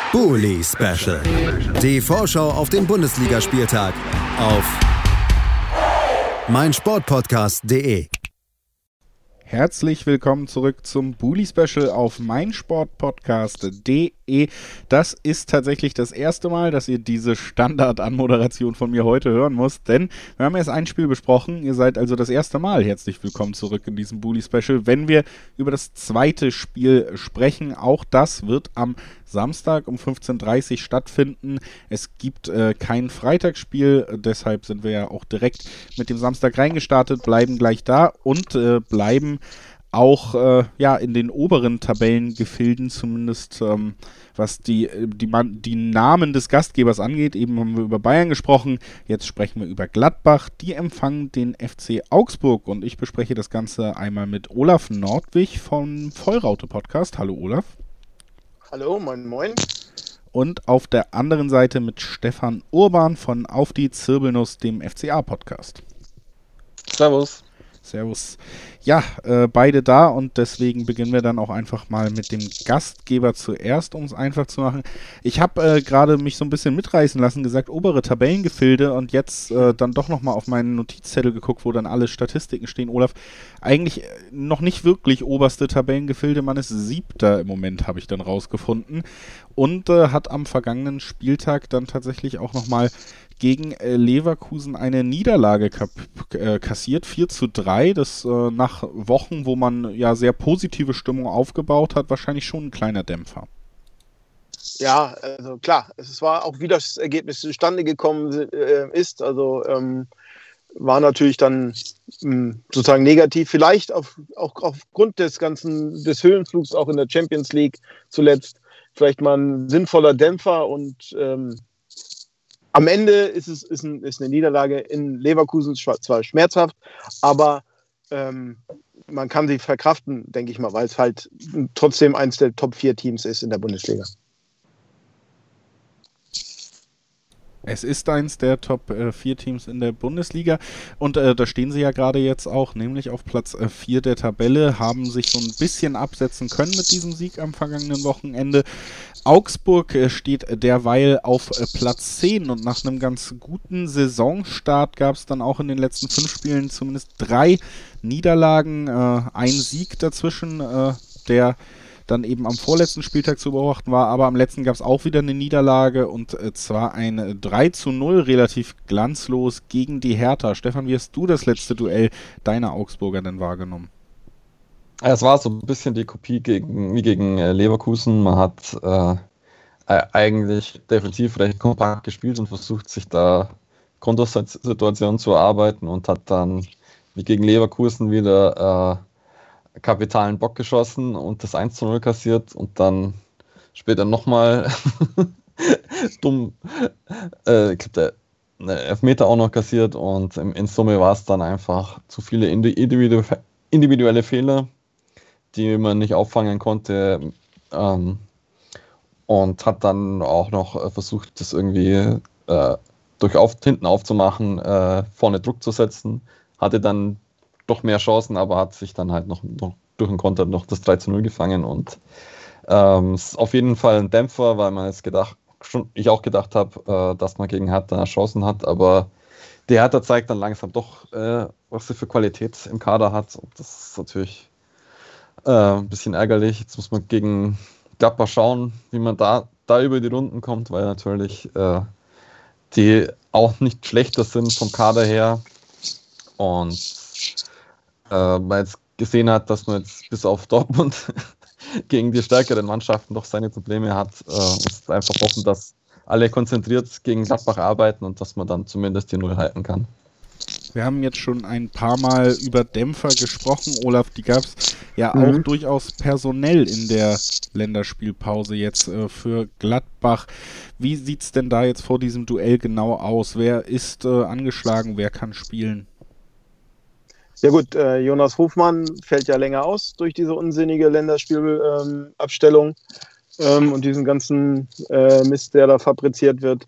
Bully Special. Die Vorschau auf den Bundesligaspieltag auf meinsportpodcast.de. Herzlich willkommen zurück zum Bully Special auf meinsportpodcast.de. Das ist tatsächlich das erste Mal, dass ihr diese Standard-Anmoderation von mir heute hören müsst, denn wir haben erst ein Spiel besprochen. Ihr seid also das erste Mal herzlich willkommen zurück in diesem Bully Special, wenn wir über das zweite Spiel sprechen. Auch das wird am Samstag um 15:30 Uhr stattfinden. Es gibt kein Freitagsspiel, deshalb sind wir ja auch direkt mit dem Samstag reingestartet, bleiben gleich da und bleiben auch in den oberen Tabellengefilden, zumindest was die Namen des Gastgebers angeht. Eben haben wir über Bayern gesprochen, jetzt sprechen wir über Gladbach. Die empfangen den FC Augsburg und ich bespreche das Ganze einmal mit Olaf Nordwig vom Vollraute-Podcast. Hallo Olaf. Hallo, moin moin. Und auf der anderen Seite mit Stefan Urban von Auf die Zirbelnuss, dem FCA-Podcast. Servus. Servus. Ja, beide da und deswegen beginnen wir dann auch einfach mal mit dem Gastgeber zuerst, um es einfach zu machen. Ich habe gerade mich so ein bisschen mitreißen lassen, gesagt, obere Tabellengefilde und jetzt dann doch nochmal auf meinen Notizzettel geguckt, wo dann alle Statistiken stehen. Olaf, eigentlich noch nicht wirklich oberste Tabellengefilde, man ist 7. im Moment, habe ich dann rausgefunden. Und hat am vergangenen Spieltag dann tatsächlich auch nochmal gegen Leverkusen eine Niederlage kassiert, 4:3. Das nach Wochen, wo man ja sehr positive Stimmung aufgebaut hat, wahrscheinlich schon ein kleiner Dämpfer. Ja, also klar, es war auch, wie das Ergebnis zustande gekommen ist. Also war natürlich dann sozusagen negativ, vielleicht auch aufgrund des Höhenflugs auch in der Champions League zuletzt vielleicht mal ein sinnvoller Dämpfer und am Ende ist eine Niederlage in Leverkusen zwar schmerzhaft, aber man kann sie verkraften, denke ich mal, weil es halt trotzdem eins der Top-4 Teams ist in der Bundesliga. Es ist eins der Top-4 Teams in der Bundesliga und da stehen sie ja gerade jetzt auch, nämlich auf Platz 4 der Tabelle, haben sich so ein bisschen absetzen können mit diesem Sieg am vergangenen Wochenende. Augsburg steht derweil auf Platz 10 und nach einem ganz guten Saisonstart gab es dann auch in den letzten 5 Spielen zumindest 3 Niederlagen, ein Sieg dazwischen, der dann eben am vorletzten Spieltag zu beobachten war, aber am letzten gab es auch wieder eine Niederlage und zwar ein 3:0 relativ glanzlos gegen die Hertha. Stefan, wie hast du das letzte Duell deiner Augsburger denn wahrgenommen? Es war so ein bisschen die Kopie wie gegen Leverkusen. Man hat eigentlich defensiv recht kompakt gespielt und versucht, sich da Kontersituationen zu erarbeiten und hat dann wie gegen Leverkusen wieder kapitalen Bock geschossen und das 1:0 kassiert und dann später nochmal dumm, ich glaube, der Elfmeter auch noch kassiert und in Summe war es dann einfach zu viele individuelle Fehler, die man nicht auffangen konnte, und hat dann auch noch versucht, das irgendwie hinten aufzumachen, vorne Druck zu setzen, hatte dann doch mehr Chancen, aber hat sich dann halt noch durch den Konter noch das 3:0 gefangen und ist auf jeden Fall ein Dämpfer, weil man jetzt ich auch gedacht habe, dass man gegen Hertha Chancen hat, aber die Hertha zeigt dann langsam doch, was sie für Qualität im Kader hat und das ist natürlich ein bisschen ärgerlich. Jetzt muss man gegen Gladbach schauen, wie man da über die Runden kommt, weil natürlich die auch nicht schlechter sind vom Kader her und man jetzt gesehen hat, dass man jetzt bis auf Dortmund gegen die stärkeren Mannschaften doch seine Probleme hat. Und einfach hoffen, dass alle konzentriert gegen Gladbach arbeiten und dass man dann zumindest die 0 halten kann. Wir haben jetzt schon ein paar Mal über Dämpfer gesprochen, Olaf, die gab es ja auch durchaus personell in der Länderspielpause jetzt für Gladbach. Wie sieht es denn da jetzt vor diesem Duell genau aus? Wer ist angeschlagen, wer kann spielen? Ja gut, Jonas Hofmann fällt ja länger aus durch diese unsinnige Länderspielabstellung und diesen ganzen Mist, der da fabriziert wird.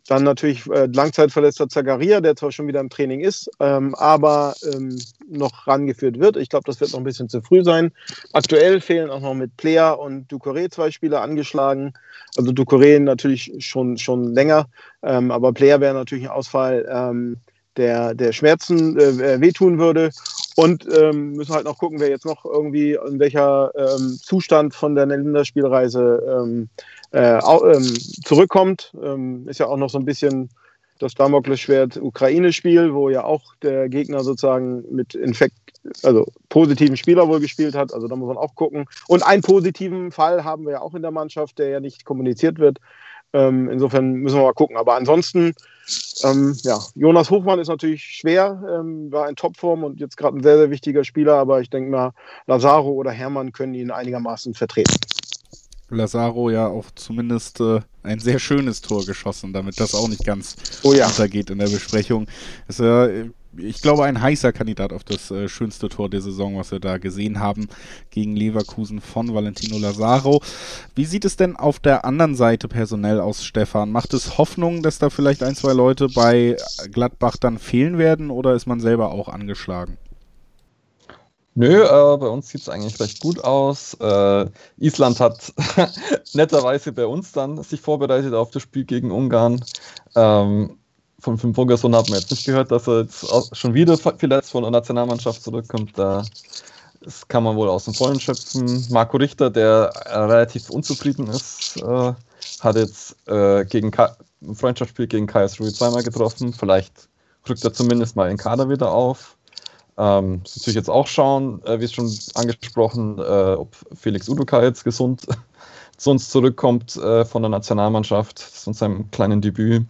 Dann natürlich langzeitverletzter Zakaria, der zwar schon wieder im Training ist, aber noch rangeführt wird. Ich glaube, das wird noch ein bisschen zu früh sein. Aktuell fehlen auch noch mit Plea und Doucouré 2 Spieler angeschlagen. Also Doucouré natürlich schon länger, aber Plea wäre natürlich ein Ausfall, der Schmerzen wehtun würde. Und müssen halt noch gucken, wer jetzt noch irgendwie in welcher Zustand von der Länderspielreise zurückkommt. Ist ja auch noch so ein bisschen das Damoklesschwert Ukraine-Spiel, wo ja auch der Gegner sozusagen mit also positiven Spieler wohl gespielt hat. Also da muss man auch gucken. Und einen positiven Fall haben wir ja auch in der Mannschaft, der ja nicht kommuniziert wird. Insofern müssen wir mal gucken. Aber ansonsten, Jonas Hofmann ist natürlich schwer, war in Topform und jetzt gerade ein sehr, sehr wichtiger Spieler. Aber ich denke mal, Lazaro oder Hermann können ihn einigermaßen vertreten. Lazaro ja auch zumindest ein sehr schönes Tor geschossen, damit das auch nicht ganz untergeht in der Besprechung. Ist ich glaube, ein heißer Kandidat auf das schönste Tor der Saison, was wir da gesehen haben, gegen Leverkusen von Valentino Lazaro. Wie sieht es denn auf der anderen Seite personell aus, Stefan? Macht es Hoffnung, dass da vielleicht 1, 2 Leute bei Gladbach dann fehlen werden, oder ist man selber auch angeschlagen? Nö, bei uns sieht es eigentlich recht gut aus. Island hat netterweise bei uns dann sich vorbereitet auf das Spiel gegen Ungarn. Von Finn Bogerson hat man jetzt nicht gehört, dass er jetzt schon wieder verletzt von der Nationalmannschaft zurückkommt. Das kann man wohl aus dem Vollen schöpfen. Marco Richter, der relativ unzufrieden ist, hat jetzt ein Freundschaftsspiel gegen Karlsruhe 2-mal getroffen. Vielleicht rückt er zumindest mal in Kader wieder auf. Muss natürlich jetzt auch schauen, wie schon angesprochen, ob Felix Udoka jetzt gesund zu uns zurückkommt von der Nationalmannschaft, von seinem kleinen Debüt.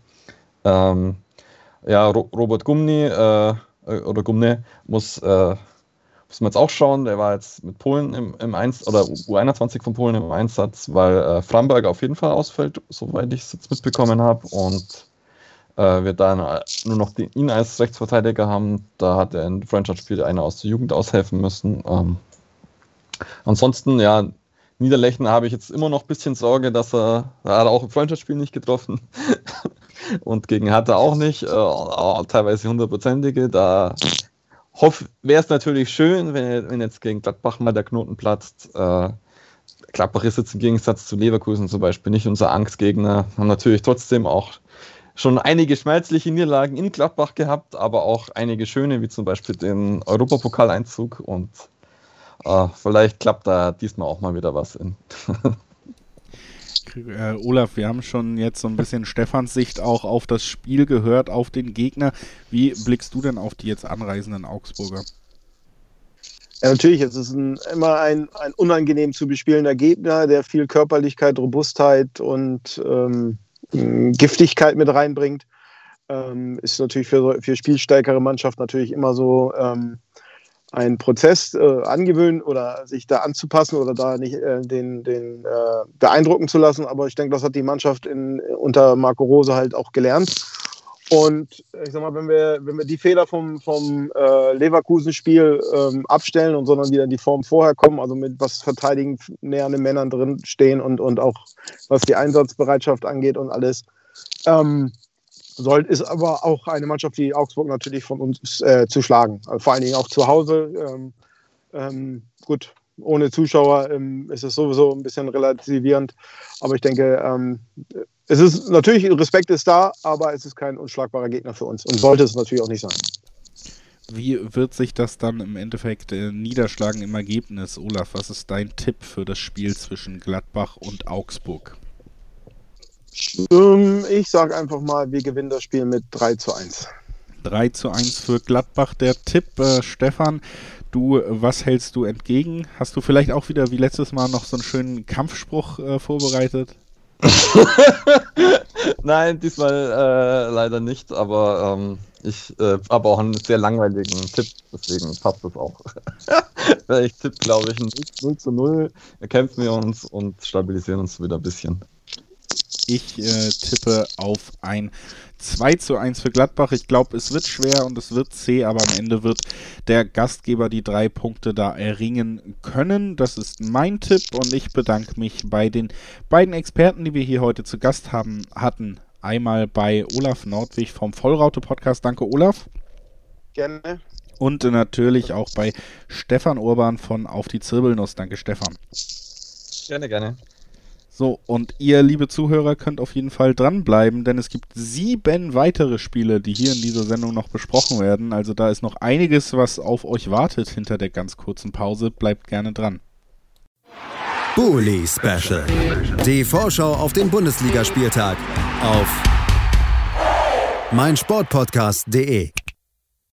Robert Gumny oder Gumne muss man jetzt auch schauen. Der war jetzt mit Polen im U21 von Polen im Einsatz, weil Framberg auf jeden Fall ausfällt, soweit ich es jetzt mitbekommen habe, und wir dann nur noch ihn als Rechtsverteidiger haben. Da hat er in Freundschaftsspiel einer aus der Jugend aushelfen müssen. Ansonsten, Niederlechner habe ich jetzt immer noch ein bisschen Sorge, dass er hat auch im Freundschaftsspiel nicht getroffen und gegen Hertha auch nicht, teilweise 100%ige. Da wäre es natürlich schön, wenn jetzt gegen Gladbach mal der Knoten platzt. Gladbach ist jetzt im Gegensatz zu Leverkusen zum Beispiel nicht unser Angstgegner, haben natürlich trotzdem auch schon einige schmerzliche Niederlagen in Gladbach gehabt, aber auch einige schöne, wie zum Beispiel den Europapokaleinzug, und vielleicht klappt da diesmal auch mal wieder was in. Olaf, wir haben schon jetzt so ein bisschen Stefans Sicht auch auf das Spiel gehört, auf den Gegner. Wie blickst du denn auf die jetzt anreisenden Augsburger? Ja, natürlich, es ist immer ein unangenehm zu bespielender Gegner, der viel Körperlichkeit, Robustheit und Giftigkeit mit reinbringt. Ist natürlich für spielstärkere Mannschaft natürlich immer so ein Prozess angewöhnen oder sich da anzupassen oder da nicht den beeindrucken zu lassen. Aber ich denke, das hat die Mannschaft unter Marco Rose halt auch gelernt. Und ich sag mal, wenn wir die Fehler vom Leverkusen-Spiel abstellen und sondern wieder in die Form vorher kommen, also mit was verteidigen näherne Männern drin stehen und auch was die Einsatzbereitschaft angeht und alles, ist aber auch eine Mannschaft wie Augsburg natürlich von uns zu schlagen. Also vor allen Dingen auch zu Hause. Gut, ohne Zuschauer ist es sowieso ein bisschen relativierend. Aber ich denke, es ist natürlich, Respekt ist da, aber es ist kein unschlagbarer Gegner für uns und sollte es natürlich auch nicht sein. Wie wird sich das dann im Endeffekt niederschlagen im Ergebnis? Olaf, was ist dein Tipp für das Spiel zwischen Gladbach und Augsburg? Ich sage einfach mal, wir gewinnen das Spiel mit 3:1. 3:1 für Gladbach der Tipp. Stefan, was hältst du entgegen? Hast du vielleicht auch wieder wie letztes Mal noch so einen schönen Kampfspruch vorbereitet? Nein, diesmal leider nicht, aber ich habe auch einen sehr langweiligen Tipp, deswegen passt das auch. Ich tippe, glaube ich, 0:0, kämpfen wir uns und stabilisieren uns wieder ein bisschen. Ich tippe auf ein 2:1 für Gladbach. Ich glaube, es wird schwer und es wird zäh, aber am Ende wird der Gastgeber die 3 Punkte da erringen können. Das ist mein Tipp und ich bedanke mich bei den beiden Experten, die wir hier heute zu Gast hatten. einmal bei Olaf Nordwig vom Vollraute-Podcast. Danke, Olaf. Gerne. Und natürlich auch bei Stefan Urban von Auf die Zirbelnuss. Danke, Stefan. Gerne. So, und ihr, liebe Zuhörer, könnt auf jeden Fall dranbleiben, denn es gibt 7 weitere Spiele, die hier in dieser Sendung noch besprochen werden. Also da ist noch einiges, was auf euch wartet hinter der ganz kurzen Pause. Bleibt gerne dran. Bully Special. Die Vorschau auf den Bundesligaspieltag auf meinsportpodcast.de.